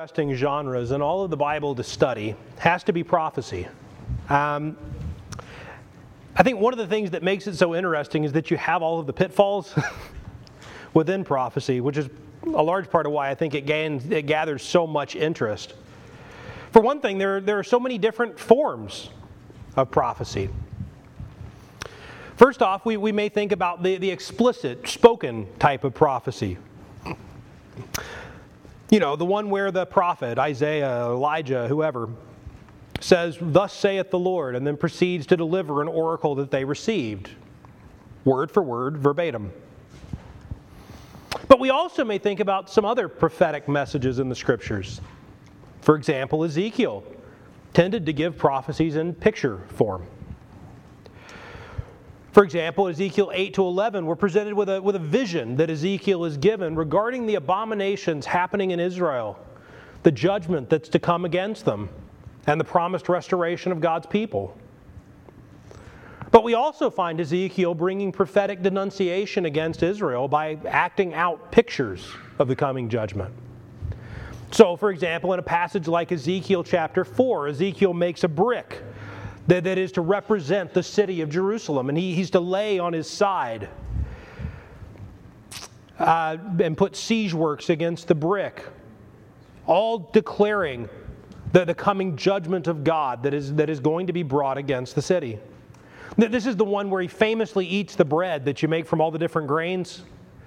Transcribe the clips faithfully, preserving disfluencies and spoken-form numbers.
interesting genres in all of the Bible to study has to be prophecy. Um, I think one of the things that makes it so interesting is that you have all of the pitfalls within prophecy, which is a large part of why I think it, gains, it gathers so much interest. For one thing, there, there are so many different forms of prophecy. First off, we, we may think about the, the explicit, spoken type of prophecy. You know, the one where the prophet, Isaiah, Elijah, whoever, says, "Thus saith the Lord," and then proceeds to deliver an oracle that they received, word for word, verbatim. But we also may think about some other prophetic messages in the Scriptures. For example, Ezekiel tended to give prophecies in picture form. For example, Ezekiel eight to eleven, we're presented with a, with a vision that Ezekiel is given regarding the abominations happening in Israel, the judgment that's to come against them, and the promised restoration of God's people. But we also find Ezekiel bringing prophetic denunciation against Israel by acting out pictures of the coming judgment. So, for example, in a passage like Ezekiel chapter four, Ezekiel makes a brick that, that is to represent the city of Jerusalem, and he, he's to lay on his side uh, and put siege works against the brick, all declaring the, the coming judgment of God that is, that is going to be brought against the city. This is the one where he famously eats the bread that you make from all the different grains.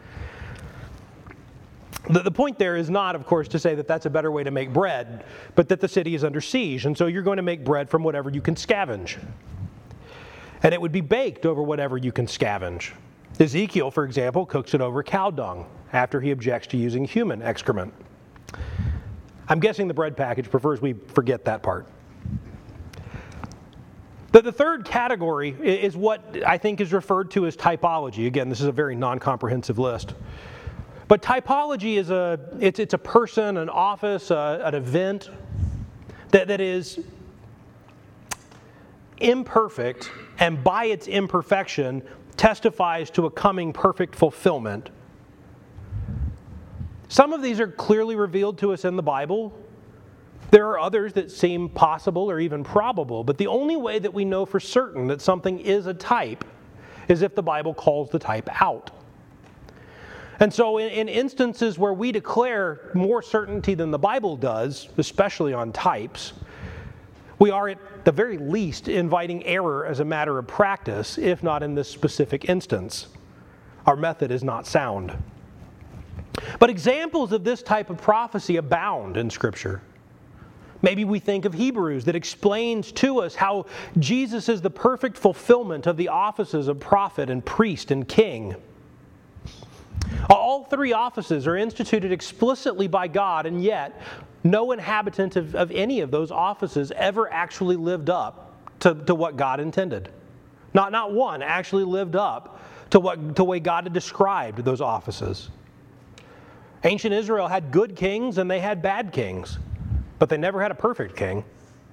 The, the point there is not, of course, to say that that's a better way to make bread, but that the city is under siege, and so you're going to make bread from whatever you can scavenge. And it would be baked over whatever you can scavenge. Ezekiel, for example, cooks it over cow dung after he objects to using human excrement. I'm guessing the bread package prefers we forget that part. The, the third category is what I think is referred to as typology. Again, this is a very non-comprehensive list. But typology is a it's it's a person, an office, a, an event that, that is imperfect, and by its imperfection testifies to a coming perfect fulfillment. Some of these are clearly revealed to us in the Bible. There are others that seem possible or even probable, but the only way that we know for certain that something is a type is if the Bible calls the type out. And so in, in instances where we declare more certainty than the Bible does, especially on types, we are at the very least inviting error as a matter of practice, if not in this specific instance. Our method is not sound. But examples of this type of prophecy abound in Scripture. Maybe we think of Hebrews that explains to us how Jesus is the perfect fulfillment of the offices of prophet and priest and king. All three offices are instituted explicitly by God, and yet no inhabitant of, of any of those offices ever actually lived up to, to what God intended. Not, not one actually lived up to what to the way God had described those offices. Ancient Israel had good kings and they had bad kings, but they never had a perfect king.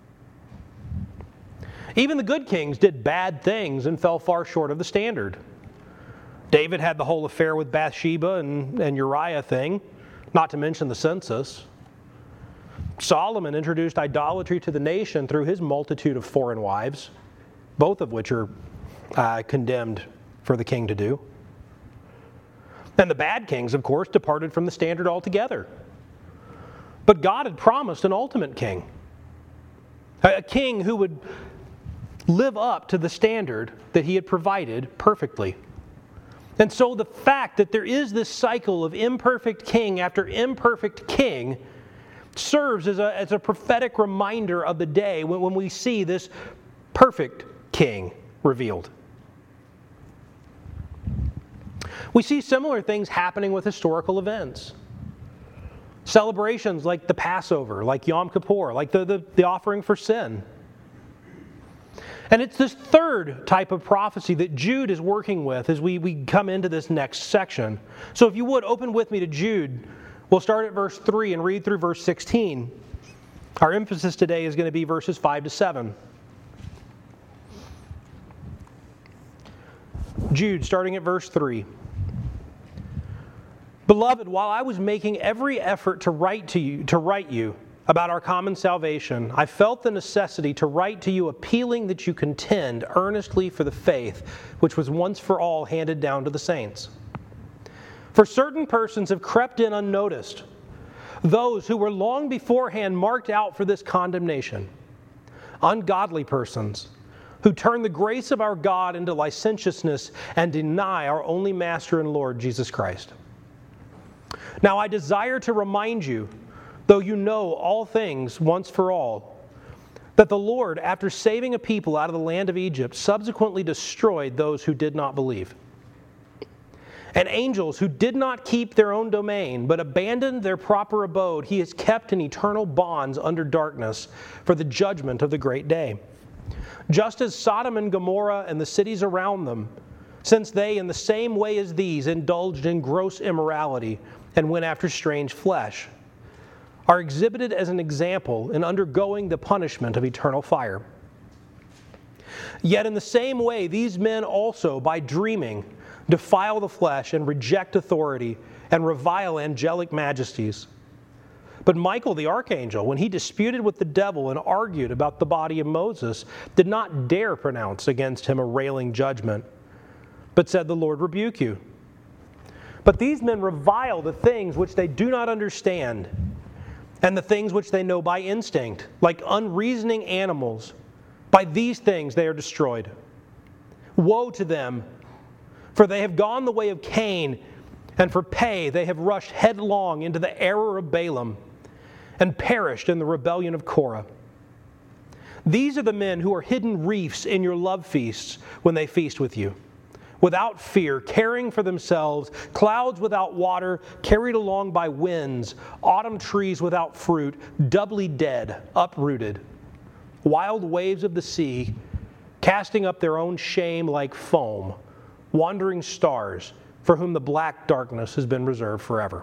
Even the good kings did bad things and fell far short of the standard. David had the whole affair with Bathsheba and, and Uriah thing, not to mention the census. Solomon introduced idolatry to the nation through his multitude of foreign wives, both of which are uh, condemned for the king to do. And the bad kings, of course, departed from the standard altogether. But God had promised an ultimate king, a king who would live up to the standard that he had provided perfectly. And so the fact that there is this cycle of imperfect king after imperfect king serves as a, as a prophetic reminder of the day when, when we see this perfect king revealed. We see similar things happening with historical events. Celebrations like the Passover, like Yom Kippur, like the, the, the offering for sin. And it's this third type of prophecy that Jude is working with as we, we come into this next section. So if you would, open with me to Jude. We'll start at verse three and read through verse sixteen. Our emphasis today is going to be verses five to seven. Jude, starting at verse three. Beloved, while I was making every effort to write to you, to write you about our common salvation, I felt the necessity to write to you appealing that you contend earnestly for the faith which was once for all handed down to the saints. For certain persons have crept in unnoticed, those who were long beforehand marked out for this condemnation, ungodly persons who turn the grace of our God into licentiousness and deny our only Master and Lord, Jesus Christ. Now I desire to remind you, though you know all things once for all, that the Lord, after saving a people out of the land of Egypt, subsequently destroyed those who did not believe. And angels who did not keep their own domain, but abandoned their proper abode, he has kept in eternal bonds under darkness for the judgment of the great day. Just as Sodom and Gomorrah and the cities around them, since they, in the same way as these, indulged in gross immorality and went after strange flesh, are exhibited as an example in undergoing the punishment of eternal fire. Yet in the same way, these men also, by dreaming, defile the flesh and reject authority and revile angelic majesties. But Michael the archangel, when he disputed with the devil and argued about the body of Moses, did not dare pronounce against him a railing judgment, but said, "The Lord rebuke you." But these men revile the things which they do not understand, and the things which they know by instinct, like unreasoning animals. By these things they are destroyed. Woe to them! For they have gone the way of Cain, and for pay they have rushed headlong into the error of Balaam, and perished in the rebellion of Korah. These are the men who are hidden reefs in your love feasts when they feast with you, without fear, caring for themselves, clouds without water, carried along by winds, autumn trees without fruit, doubly dead, uprooted, wild waves of the sea, casting up their own shame like foam, wandering stars, for whom the black darkness has been reserved forever.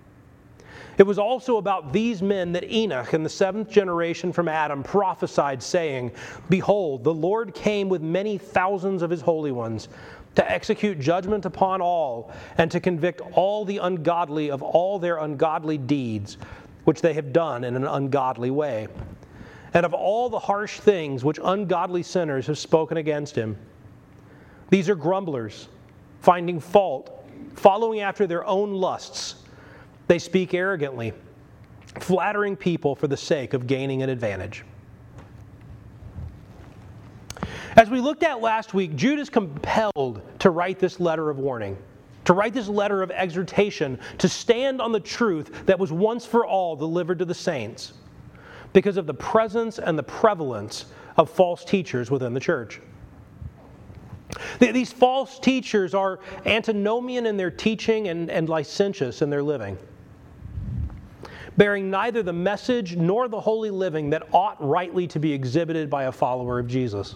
It was also about these men that Enoch, in the seventh generation from Adam, prophesied, saying, "Behold, the Lord came with many thousands of his holy ones, to execute judgment upon all, and to convict all the ungodly of all their ungodly deeds, which they have done in an ungodly way, and of all the harsh things which ungodly sinners have spoken against him. These are grumblers, finding fault, following after their own lusts. They speak arrogantly, flattering people for the sake of gaining an advantage." As we looked at last week, Jude is compelled to write this letter of warning, to write this letter of exhortation, to stand on the truth that was once for all delivered to the saints, because of the presence and the prevalence of false teachers within the church. These false teachers are antinomian in their teaching and, and licentious in their living, bearing neither the message nor the holy living that ought rightly to be exhibited by a follower of Jesus.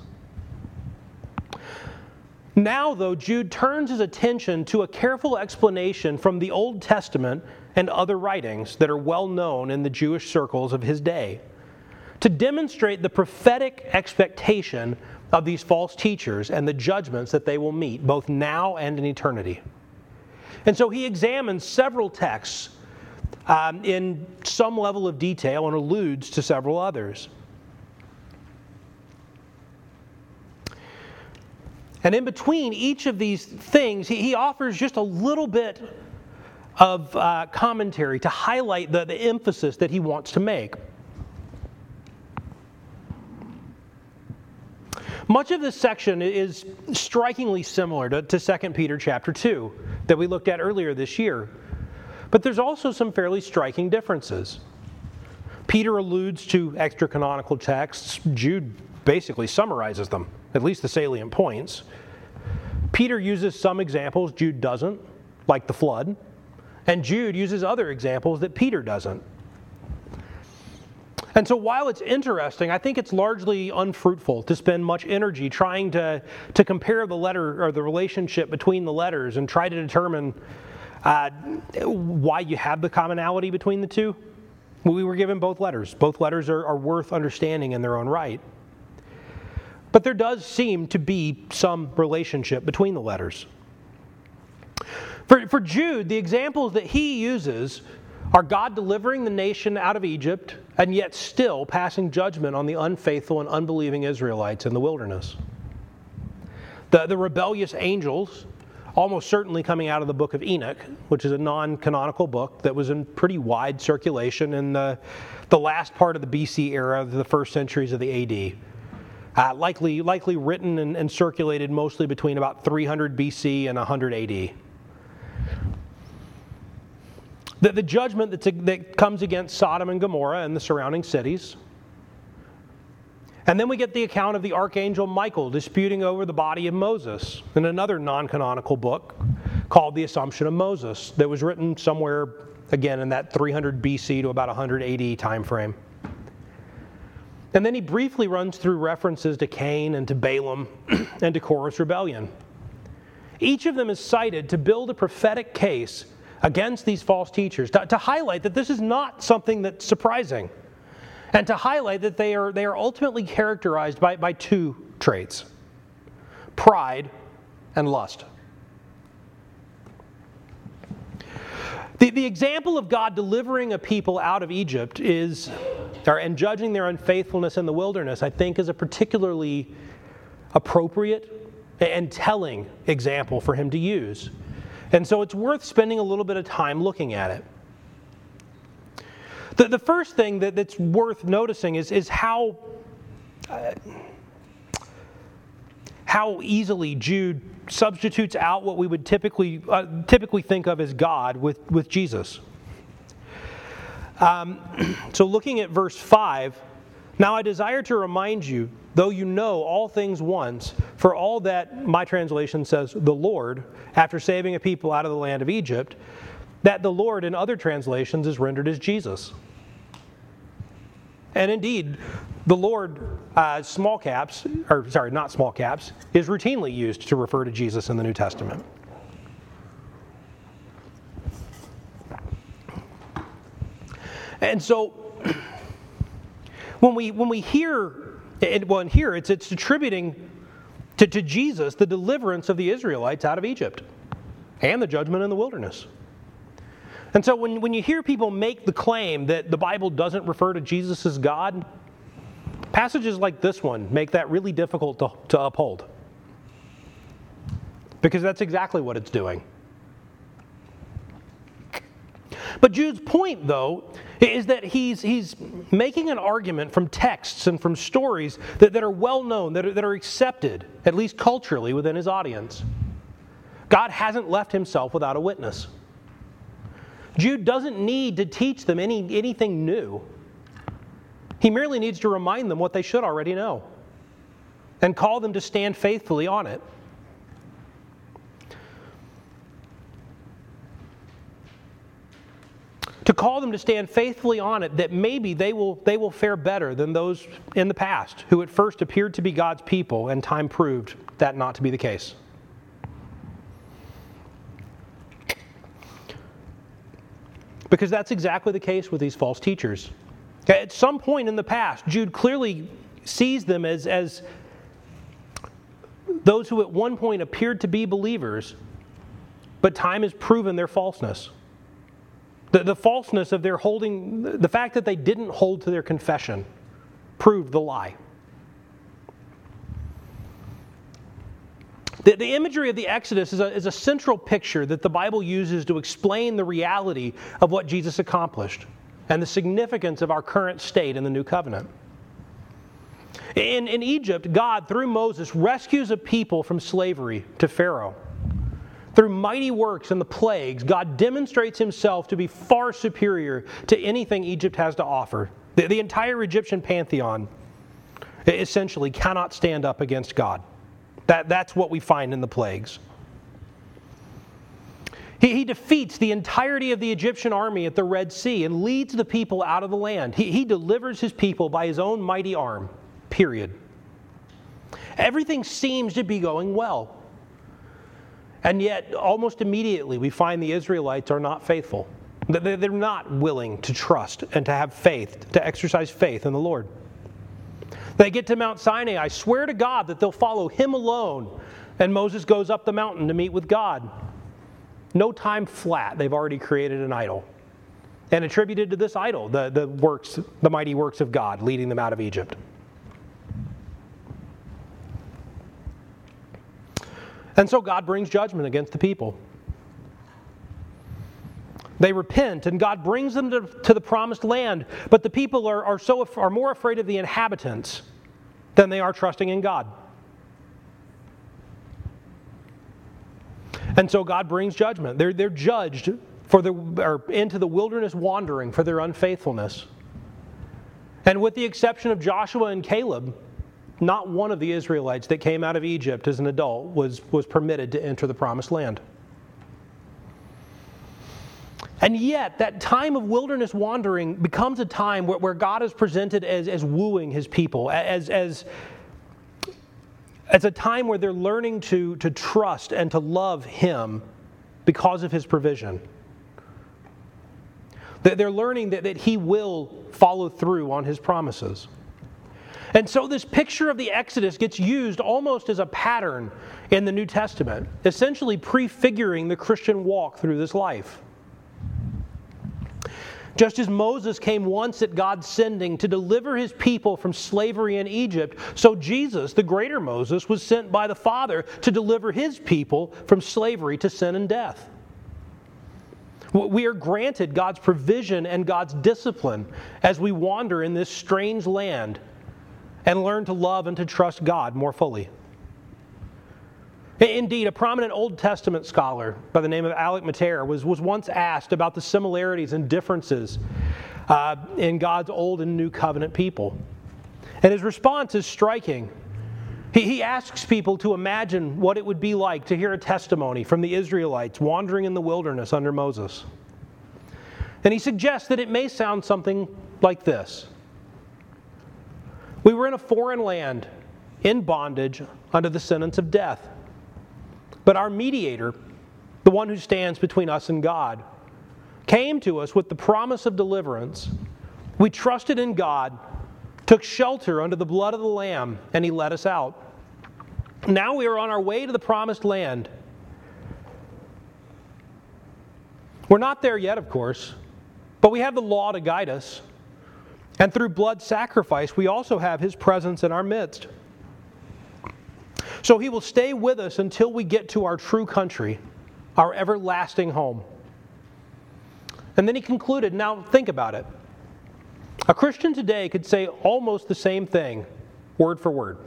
Now, though, Jude turns his attention to a careful explanation from the Old Testament and other writings that are well known in the Jewish circles of his day, to demonstrate the prophetic expectation of these false teachers and the judgments that they will meet, both now and in eternity. And so he examines several texts um, in some level of detail and alludes to several others. And in between each of these things, he, he offers just a little bit of uh, commentary to highlight the, the emphasis that he wants to make. Much of this section is strikingly similar to, to Second Peter chapter two that we looked at earlier this year. But there's also some fairly striking differences. Peter alludes to extra-canonical texts. Jude basically summarizes them, at least the salient points. Peter uses some examples Jude doesn't, like the flood. And Jude uses other examples that Peter doesn't. And so while it's interesting, I think it's largely unfruitful to spend much energy trying to, to compare the letter or the relationship between the letters and try to determine uh, why you have the commonality between the two. We were given both letters. Both letters are, are worth understanding in their own right. But there does seem to be some relationship between the letters. For, for Jude, the examples that he uses are God delivering the nation out of Egypt and yet still passing judgment on the unfaithful and unbelieving Israelites in the wilderness. The, the rebellious angels, almost certainly coming out of the book of Enoch, which is a non-canonical book that was in pretty wide circulation in the, the last part of the B C era, the first centuries of the A D. Uh, likely, likely written and, and circulated mostly between about three hundred B C and one hundred A D. The, the judgment that's, that comes against Sodom and Gomorrah and the surrounding cities. And then we get the account of the archangel Michael disputing over the body of Moses in another non-canonical book called The Assumption of Moses that was written somewhere, again, in that three hundred B C to about one hundred A D time frame. And then he briefly runs through references to Cain and to Balaam and to Korah's rebellion. Each of them is cited to build a prophetic case against these false teachers, to, to highlight that this is not something that's surprising, and to highlight that they are, they are ultimately characterized by, by two traits: pride and lust. The, the example of God delivering a people out of Egypt is, or, and judging their unfaithfulness in the wilderness, I think is a particularly appropriate and telling example for him to use. And so it's worth spending a little bit of time looking at it. The, the first thing that, that's worth noticing is, is how, uh, how easily Jude substitutes out what we would typically uh, typically think of as God with, with Jesus. Um, so looking at verse five, now I desire to remind you, though you know all things once, for all that, my translation says, the Lord, after saving a people out of the land of Egypt, that the Lord in other translations is rendered as Jesus. And indeed, the Lord, uh, small caps, or sorry, not small caps, is routinely used to refer to Jesus in the New Testament. And so, when we when we hear, well, in here it's it's attributing to, to Jesus the deliverance of the Israelites out of Egypt and the judgment in the wilderness. And so when, when you hear people make the claim that the Bible doesn't refer to Jesus as God, passages like this one make that really difficult to, to uphold. Because that's exactly what it's doing. But Jude's point, though, is that he's, he's making an argument from texts and from stories that, that are well known, that are, that are accepted, at least culturally, within his audience. God hasn't left himself without a witness. Jude doesn't need to teach them any, anything new. He merely needs to remind them what they should already know and call them to stand faithfully on it. To call them to stand faithfully on it, that maybe they will, they will fare better than those in the past who at first appeared to be God's people and time proved that not to be the case. Because that's exactly the case with these false teachers. At some point in the past, Jude clearly sees them as, as those who at one point appeared to be believers, but time has proven their falseness. The, the falseness of their holding, the fact that they didn't hold to their confession, proved the lie. The, the imagery of the Exodus is a, is a central picture that the Bible uses to explain the reality of what Jesus accomplished and the significance of our current state in the New Covenant. In, in Egypt, God, through Moses, rescues a people from slavery to Pharaoh. Through mighty works and the plagues, God demonstrates himself to be far superior to anything Egypt has to offer. The, the entire Egyptian pantheon essentially cannot stand up against God. That, that's what we find in the plagues. He, he defeats the entirety of the Egyptian army at the Red Sea and leads the people out of the land. He, he delivers his people by his own mighty arm, period. Everything seems to be going well. And yet, almost immediately, we find the Israelites are not faithful. They're not willing to trust and to have faith, to exercise faith in the Lord. They get to Mount Sinai. I swear to God that they'll follow him alone. And Moses goes up the mountain to meet with God. no time flat, they've already created an idol and attributed to this idol the, the works, the mighty works of God leading them out of Egypt. And so God brings judgment against the people. They repent, and God brings them to, to the promised land, but the people are, are, so, are more afraid of the inhabitants than they are trusting in God. And so God brings judgment. They're, they're judged for the, or into the wilderness wandering for their unfaithfulness. And with the exception of Joshua and Caleb, not one of the Israelites that came out of Egypt as an adult was, was permitted to enter the promised land. And yet, that time of wilderness wandering becomes a time where, where God is presented as, as wooing His people, as, as, as a time where they're learning to, to trust and to love Him because of His provision. They're learning that, that He will follow through on His promises. And so this picture of the Exodus gets used almost as a pattern in the New Testament, essentially prefiguring the Christian walk through this life. Just as Moses came once at God's sending to deliver his people from slavery in Egypt, so Jesus, the greater Moses, was sent by the Father to deliver his people from slavery to sin and death. We are granted God's provision and God's discipline as we wander in this strange land and learn to love and to trust God more fully. Indeed, a prominent Old Testament scholar by the name of Alec Mater was, was once asked about the similarities and differences uh, in God's Old and New Covenant people. And his response is striking. He, he asks people to imagine what it would be like to hear a testimony from the Israelites wandering in the wilderness under Moses. And he suggests that it may sound something like this. We were in a foreign land, in bondage, under the sentence of death. But our mediator, the one who stands between us and God, came to us with the promise of deliverance. We trusted in God, took shelter under the blood of the Lamb, and He let us out. Now we are on our way to the promised land. We're not there yet, of course, but we have the law to guide us. And through blood sacrifice, we also have His presence in our midst. So He will stay with us until we get to our true country, our everlasting home. And then he concluded, now think about it. A Christian today could say almost the same thing, word for word.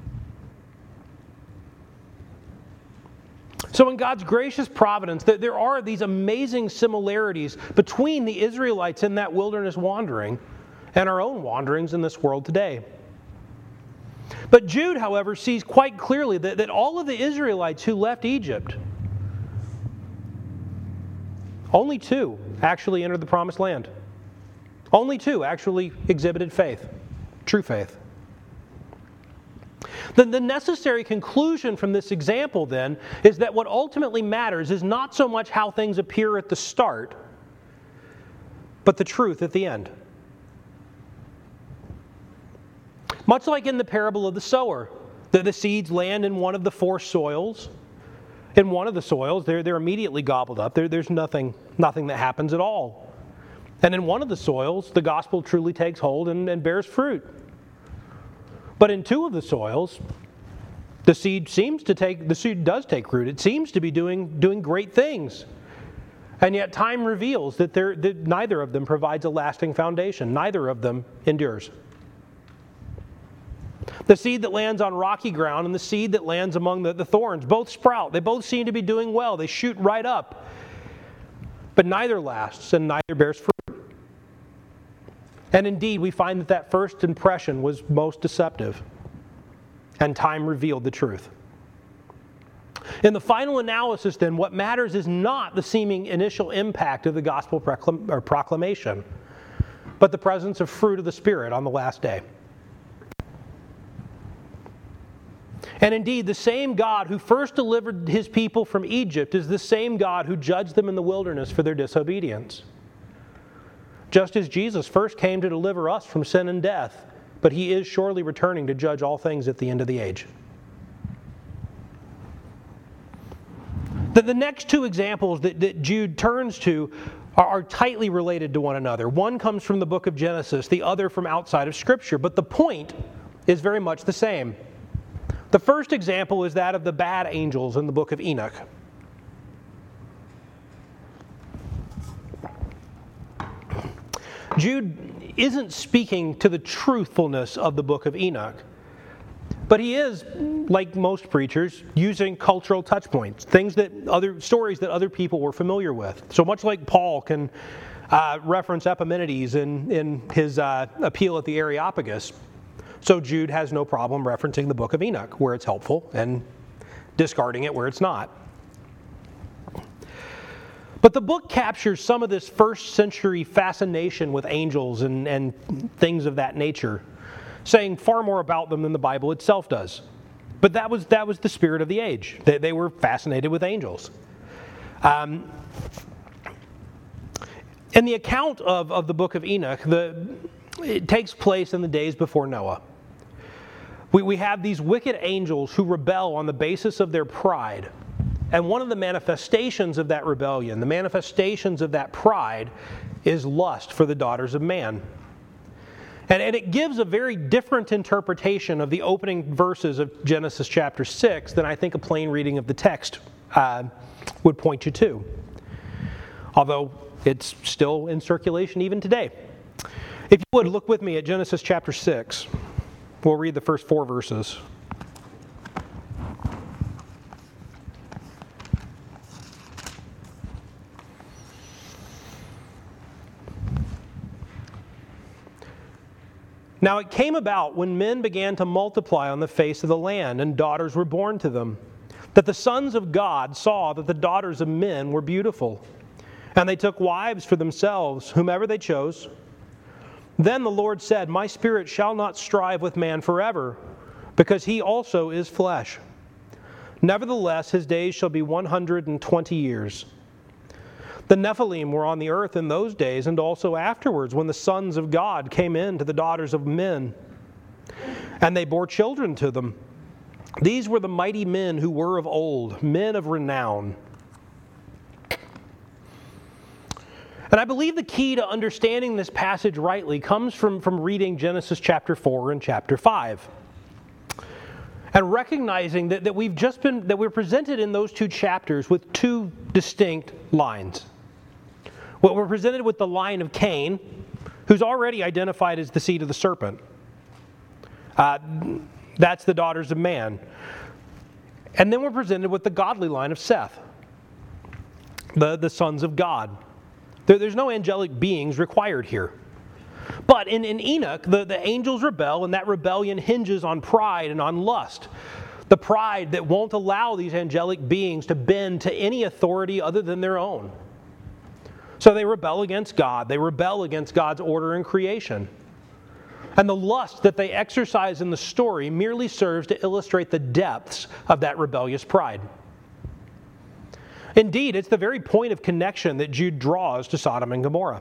So in God's gracious providence, there are these amazing similarities between the Israelites in that wilderness wandering and our own wanderings in this world today. But Jude, however, sees quite clearly that, that all of the Israelites who left Egypt, only two actually entered the promised land. Only two actually exhibited faith, true faith. The, the necessary conclusion from this example, then, is that what ultimately matters is not so much how things appear at the start, but the truth at the end. Much like in the parable of the sower, the, the seeds land in one of the four soils. In one of the soils, they're, they're immediately gobbled up. There, there's nothing, nothing that happens at all. And in one of the soils, the gospel truly takes hold and, and bears fruit. But in two of the soils, the seed seems to take, the seed does take root. It seems to be doing, doing great things. And yet time reveals that, there, that neither of them provides a lasting foundation. Neither of them endures. The seed that lands on rocky ground and the seed that lands among the, the thorns both sprout. They both seem to be doing well. They shoot right up. But neither lasts and neither bears fruit. And indeed, we find that that first impression was most deceptive. And time revealed the truth. In the final analysis, then, what matters is not the seeming initial impact of the gospel proclam- or proclamation, but the presence of fruit of the Spirit on the last day. And indeed, the same God who first delivered His people from Egypt is the same God who judged them in the wilderness for their disobedience. Just as Jesus first came to deliver us from sin and death, but He is surely returning to judge all things at the end of the age. The, the next two examples that, that Jude turns to are, are tightly related to one another. One comes from the book of Genesis, the other from outside of Scripture, but the point is very much the same. The first example is that of the bad angels in the book of Enoch. Jude isn't speaking to the truthfulness of the book of Enoch, but he is, like most preachers, using cultural touch points, things that other stories that other people were familiar with. So much like Paul can uh, reference Epimenides in, in his uh, appeal at the Areopagus, so Jude has no problem referencing the book of Enoch where it's helpful and discarding it where it's not. But the book captures some of this first century fascination with angels and, and things of that nature, saying far more about them than the Bible itself does. But that was that was the spirit of the age. They, they were fascinated with angels. Um, in the account of, of the book of Enoch, the, it takes place in the days before Noah. We, we have these wicked angels who rebel on the basis of their pride. And one of the manifestations of that rebellion, the manifestations of that pride, is lust for the daughters of man. And, and it gives a very different interpretation of the opening verses of Genesis chapter six than I think a plain reading of the text uh, would point you to. Although it's still in circulation even today. If you would, look with me at Genesis chapter six. We'll read the first four verses. Now it came about when men began to multiply on the face of the land, and daughters were born to them, that the sons of God saw that the daughters of men were beautiful, and they took wives for themselves, whomever they chose. Then the Lord said, My spirit shall not strive with man forever, because he also is flesh. Nevertheless, his days shall be one hundred and twenty years. The Nephilim were on the earth in those days, and also afterwards, when the sons of God came in to the daughters of men, and they bore children to them. These were the mighty men who were of old, men of renown. And I believe the key to understanding this passage rightly comes from, from reading Genesis chapter four and chapter five. And recognizing that, that we've just been that we're presented in those two chapters with two distinct lines. Well, we're presented with the line of Cain, who's already identified as the seed of the serpent. Uh, that's the daughters of man. And then we're presented with the godly line of Seth, the, the sons of God. There, there's no angelic beings required here. But in, in Enoch, the, the angels rebel, and that rebellion hinges on pride and on lust. The pride that won't allow these angelic beings to bend to any authority other than their own. So they rebel against God. They rebel against God's order in creation. And the lust that they exercise in the story merely serves to illustrate the depths of that rebellious pride. Indeed, it's the very point of connection that Jude draws to Sodom and Gomorrah.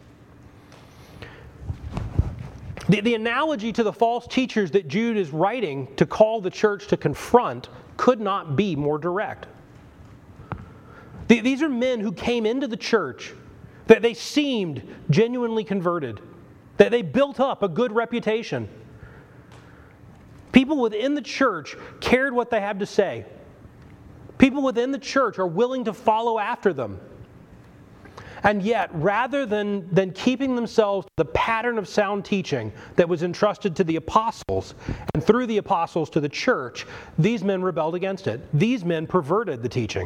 The, the analogy to the false teachers that Jude is writing to call the church to confront could not be more direct. The, these are men who came into the church, that they seemed genuinely converted, that they built up a good reputation. People within the church cared what they had to say. People within the church are willing to follow after them. And yet, rather than, than keeping themselves to the pattern of sound teaching that was entrusted to the apostles, and through the apostles to the church, these men rebelled against it. These men perverted the teaching.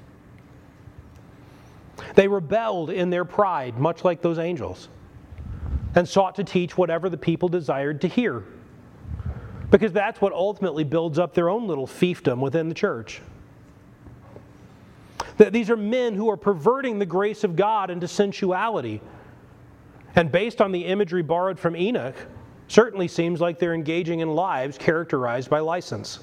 They rebelled in their pride, much like those angels, and sought to teach whatever the people desired to hear. Because that's what ultimately builds up their own little fiefdom within the church. That these are men who are perverting the grace of God into sensuality. And based on the imagery borrowed from Enoch, certainly seems like they're engaging in lives characterized by license.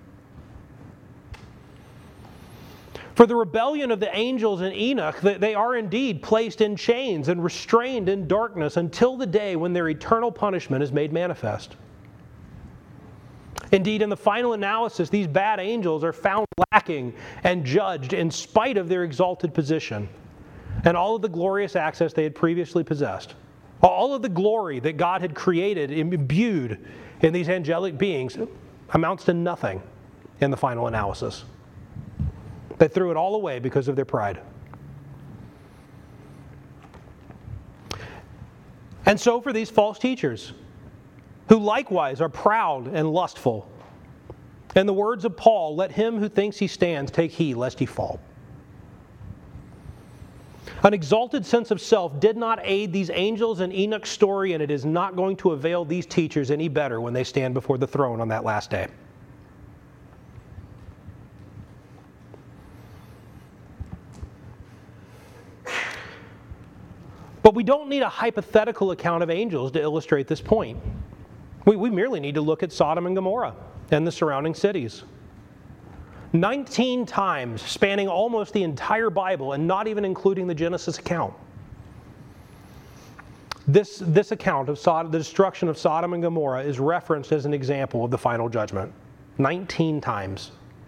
For the rebellion of the angels in Enoch, they are indeed placed in chains and restrained in darkness until the day when their eternal punishment is made manifest. Indeed, in the final analysis, these bad angels are found lacking and judged in spite of their exalted position and all of the glorious access they had previously possessed. All of the glory that God had created, imbued in these angelic beings, amounts to nothing in the final analysis. They threw it all away because of their pride. And so for these false teachers, who likewise are proud and lustful, in the words of Paul, let him who thinks he stands take heed lest he fall. An exalted sense of self did not aid these angels in Enoch's story, and it is not going to avail these teachers any better when they stand before the throne on that last day. But we don't need a hypothetical account of angels to illustrate this point. We, we merely need to look at Sodom and Gomorrah and the surrounding cities. nineteen times, spanning almost the entire Bible and not even including the Genesis account. This, this account of Sodom, the destruction of Sodom and Gomorrah is referenced as an example of the final judgment. nineteen times.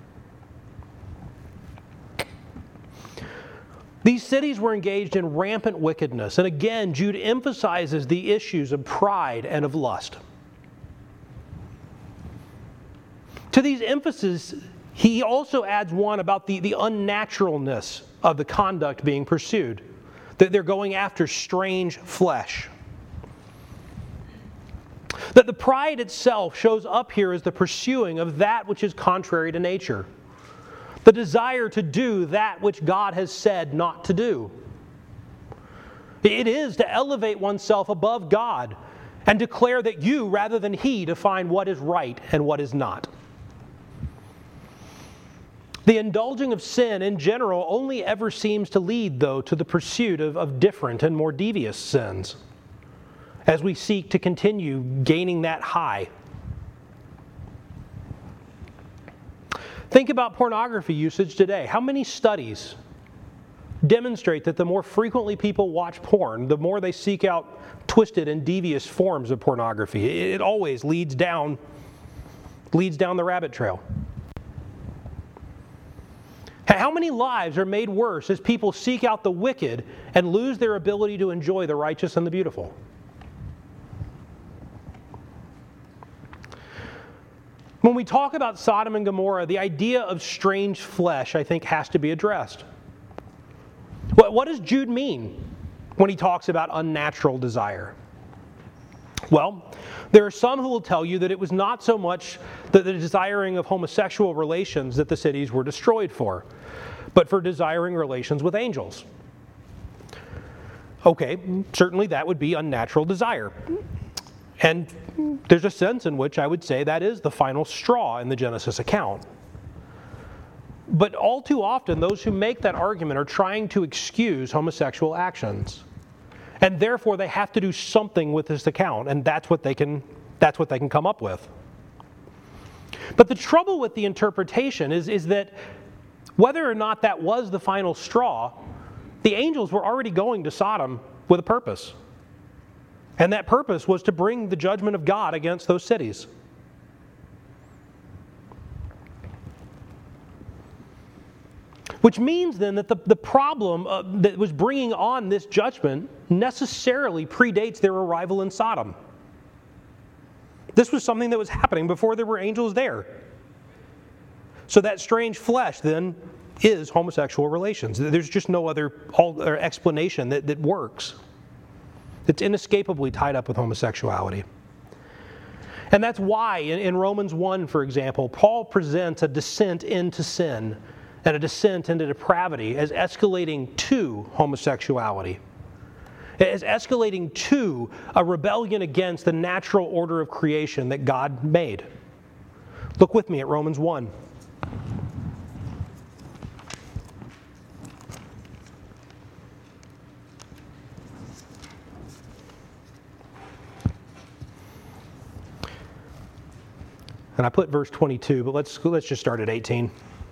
These cities were engaged in rampant wickedness, and again, Jude emphasizes the issues of pride and of lust. To these emphases, he also adds one about the, the unnaturalness of the conduct being pursued, that they're going after strange flesh. That the pride itself shows up here as the pursuing of that which is contrary to nature. The desire to do that which God has said not to do. It is to elevate oneself above God and declare that you, rather than He, define what is right and what is not. The indulging of sin in general only ever seems to lead, though, to the pursuit of, of different and more devious sins as we seek to continue gaining that high. Think about pornography usage today. How many studies demonstrate that the more frequently people watch porn, the more they seek out twisted and devious forms of pornography? It always leads down, leads down the rabbit trail. How many lives are made worse as people seek out the wicked and lose their ability to enjoy the righteous and the beautiful? When we talk about Sodom and Gomorrah, the idea of strange flesh, I think, has to be addressed. What, what does Jude mean when he talks about unnatural desire? Well, there are some who will tell you that it was not so much the, the desiring of homosexual relations that the cities were destroyed for, but for desiring relations with angels. Okay, certainly that would be unnatural desire. And there's a sense in which I would say that is the final straw in the Genesis account. But all too often, those who make that argument are trying to excuse homosexual actions. And therefore, they have to do something with this account, and that's what they can, that's what they can come up with. But the trouble with the interpretation is, is that whether or not that was the final straw, the angels were already going to Sodom with a purpose. And that purpose was to bring the judgment of God against those cities. Which means then that the, the problem uh, that was bringing on this judgment necessarily predates their arrival in Sodom. This was something that was happening before there were angels there. So that strange flesh then is homosexual relations. There's just no other explanation that, that works. It's inescapably tied up with homosexuality. And that's why in, in Romans one, for example, Paul presents a descent into sin and a descent into depravity as escalating to homosexuality, as escalating to a rebellion against the natural order of creation that God made. Look with me at Romans one. And I put verse twenty-two, but let's, let's just start at eighteen.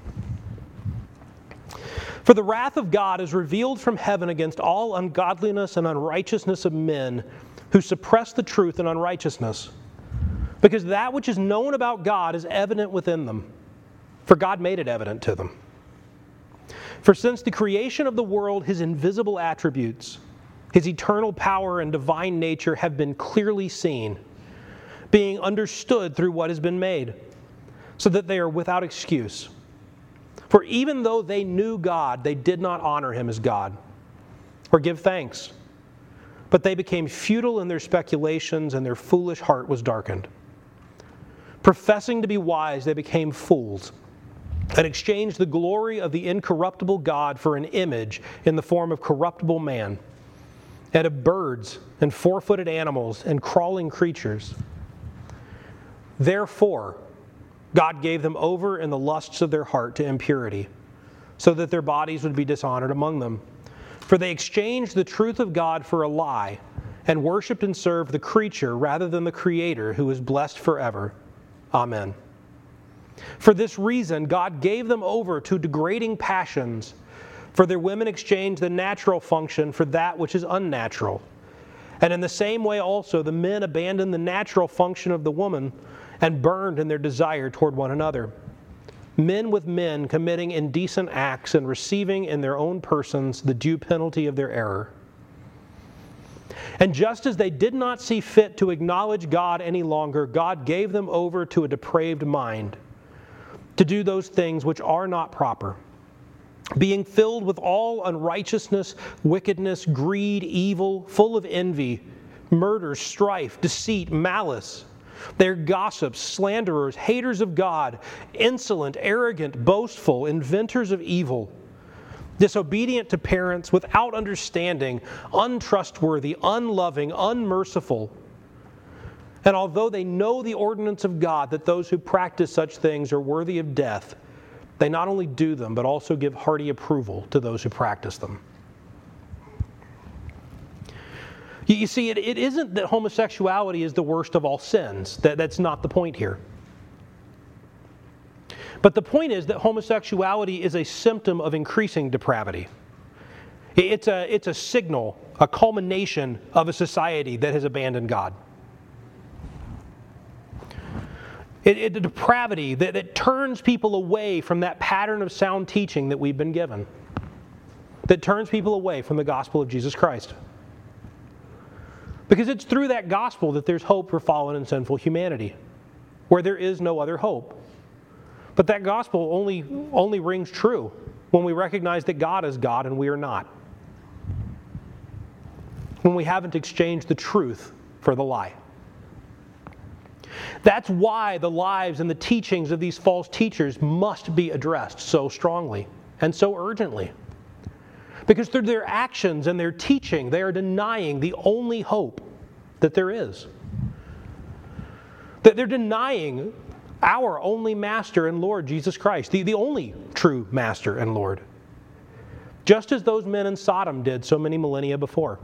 For the wrath of God is revealed from heaven against all ungodliness and unrighteousness of men who suppress the truth in unrighteousness, Because that which is known about God is evident within them, for God made it evident to them. For since the creation of the world, his invisible attributes, his eternal power and divine nature have been clearly seen, being understood through what has been made, so that they are without excuse. For even though they knew God, they did not honor him as God or give thanks, but they became futile in their speculations, and their foolish heart was darkened. Professing to be wise, they became fools, and exchanged the glory of the incorruptible God for an image in the form of corruptible man, and of birds, and four-footed animals, and crawling creatures. Therefore, God gave them over in the lusts of their heart to impurity, so that their bodies would be dishonored among them. For they exchanged the truth of God for a lie, and worshipped and served the creature rather than the Creator, who is blessed forever. Amen. For this reason, God gave them over to degrading passions, for their women exchanged the natural function for that which is unnatural. And in the same way also, the men abandoned the natural function of the woman and burned in their desire toward one another. Men with men committing indecent acts and receiving in their own persons the due penalty of their error. And just as they did not see fit to acknowledge God any longer, God gave them over to a depraved mind, to do those things which are not proper, being filled with all unrighteousness, wickedness, greed, evil, full of envy, murder, strife, deceit, malice. They are gossips, slanderers, haters of God, insolent, arrogant, boastful, inventors of evil, disobedient to parents, without understanding, untrustworthy, unloving, unmerciful. And although they know the ordinance of God, that those who practice such things are worthy of death, they not only do them, but also give hearty approval to those who practice them. You see, it, it isn't that homosexuality is the worst of all sins. That, that's not the point here. But the point is that homosexuality is a symptom of increasing depravity. It's a, it's a signal, a culmination of a society that has abandoned God. It, it, the depravity that, that turns people away from that pattern of sound teaching that we've been given. That turns people away from the gospel of Jesus Christ. Because it's through that gospel that there's hope for fallen and sinful humanity, where there is no other hope. But that gospel only, only rings true when we recognize that God is God and we are not. When we haven't exchanged the truth for the lie. That's why the lives and the teachings of these false teachers must be addressed so strongly and so urgently. Because through their actions and their teaching, they are denying the only hope that there is. That they're denying our only Master and Lord, Jesus Christ, the, the only true Master and Lord. Just as those men in Sodom did so many millennia before.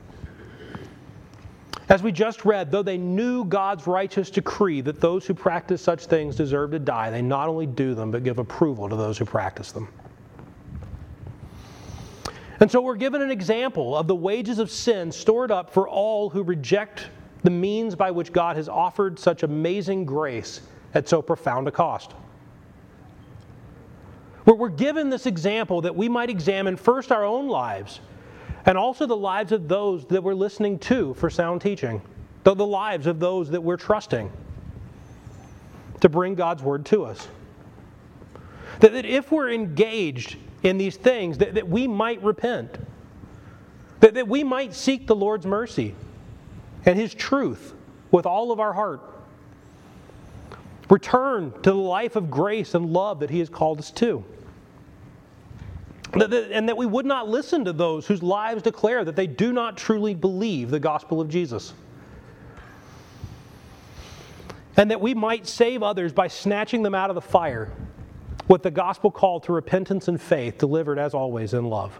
As we just read, though they knew God's righteous decree that those who practice such things deserve to die, they not only do them, but give approval to those who practice them. And so we're given an example of the wages of sin stored up for all who reject the means by which God has offered such amazing grace at so profound a cost. We're given this example that we might examine first our own lives and also the lives of those that we're listening to for sound teaching, the lives of those that we're trusting to bring God's word to us. That, that if we're engaged in these things, that, that we might repent, that, that we might seek the Lord's mercy and His truth with all of our heart. Return to the life of grace and love that He has called us to. And that we would not listen to those whose lives declare that they do not truly believe the gospel of Jesus. And that we might save others by snatching them out of the fire with the gospel call to repentance and faith, delivered as always in love.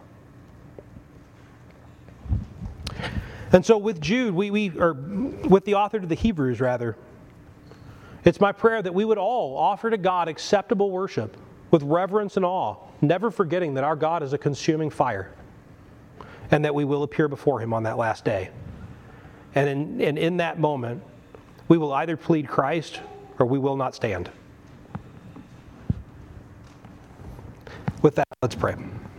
And so with Jude, we, we or with the author to the Hebrews rather, it's my prayer that we would all offer to God acceptable worship with reverence and awe, never forgetting that our God is a consuming fire and that we will appear before Him on that last day. And in, and in that moment, we will either plead Christ or we will not stand. With that, let's pray.